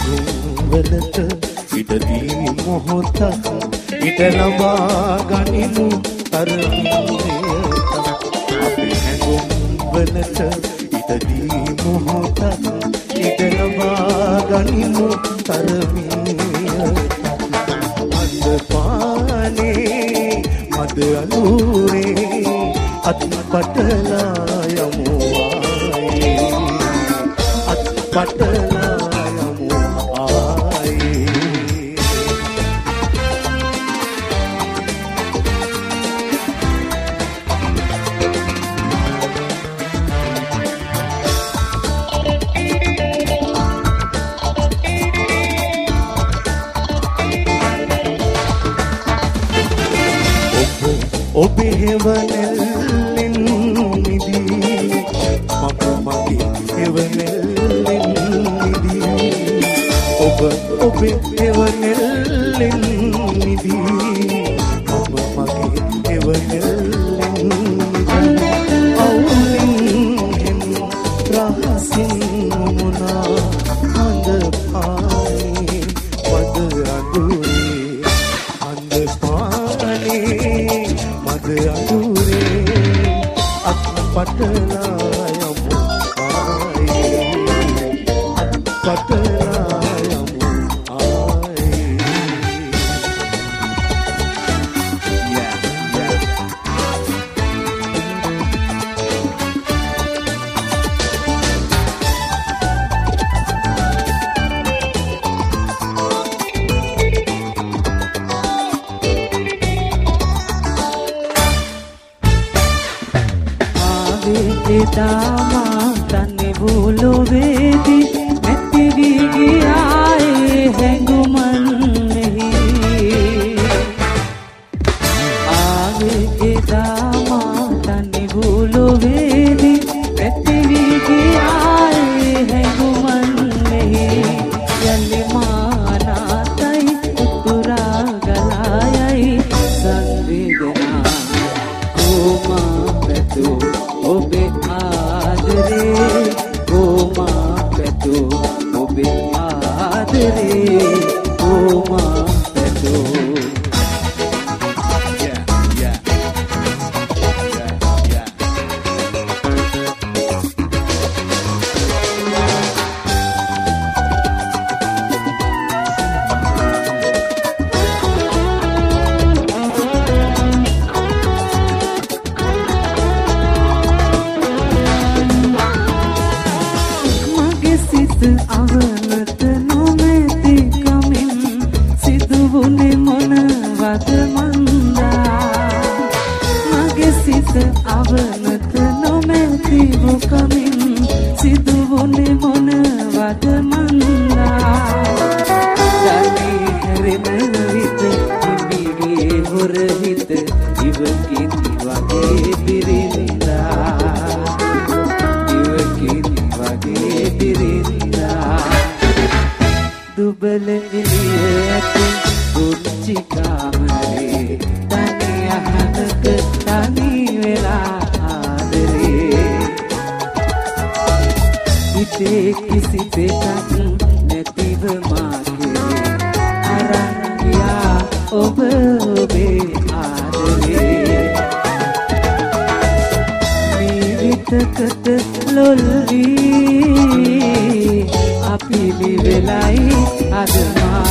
වලට ඉඩදී මොහොතක් ඉඩ ලබා ගනිමු තරමියක අපේ හැඟුම් වලට ඉඩදී මොහොතක් ඉඩ ලබා ගනිමු තරමියක අන්ද පානේ මද අනුරේ අත්පටලා යමු ආයේ අත්පටලා ඔබේ හෙවණෙල්ලෙන් නිදී මම මගේ හෙවණෙල්ලෙන් නිදී ඔබේ හෙවණෙල්ලෙන් නිදී මම මගේ හෙවණෙල්ලෙන් නිදී අවුලින් හෙන් රහසින් මොනා හඳ පානේ වද අඳුරේ හඳ පානේ මද අඳුරේ අත්පටලා යමු ආයේ අත්පටලා යමු ආයේ තාමා තන්නේ වූලොවේදි නැති වී ගියායේ හැඟුමන් මෙහි ආවේ තාමා තන්නේ වූලොවේදි නැති වී ගියායේ හැඟුමන් මෙහි යලි මානාතයි උතුරා ගලායයි සංවේදනා කොමා පැතු ඔබේ ආදරේ කොමා පැතු ඔබේ ආදරේ කොමා පැතු අවනත නොමැති කමින් සිදුවුනේ මොනවද මන්දා මගේ සිත අවනත නොමැති කමින් සිදුවුනේ මොනවද මන්දා දන්නේ හැරෙන විට නිවිගේ හොර හිත ඉවකින් වගේ පිරිනිලා ඉවකින් වගේ පිරිනිලා දුබල එළිය ඇති පුංචි කාමරේ තනි අහනක තනි වෙලා ආදරේ හිතේ කිසි දෙයක් නැතිව මාගේ අරන් ගියා ඔබ ඔබේ ආදරේ මිවිතකට ලොල් වී අපිලි වෙලයි අදමා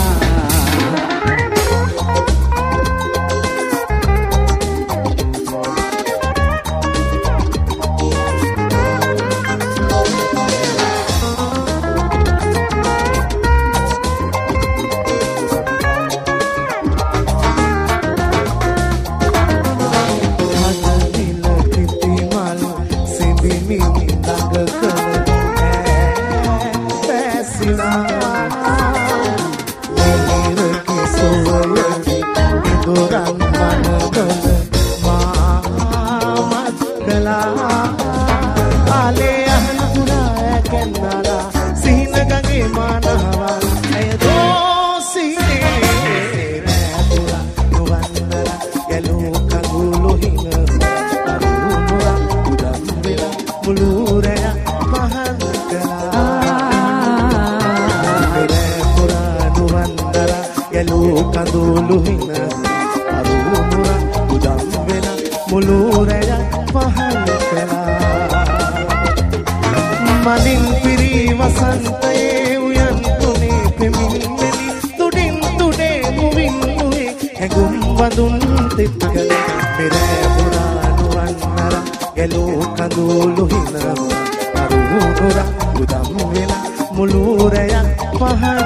කඳුළු හින අරුමුර උදම් වෙන මුළු රැය පහන් කළා මලින් පිරි වසන්තයේ උයන් තුනේ පෙමිණෙලි තුඩින් තුඩේ මුවින් මුවේ හැඟුම් වඳුන් තිත්කල පෙරෑ පුරානුවන් නර ගැලූ කඳුළු හින අරුමුර උදම් වෙන මුළු රැය පහන්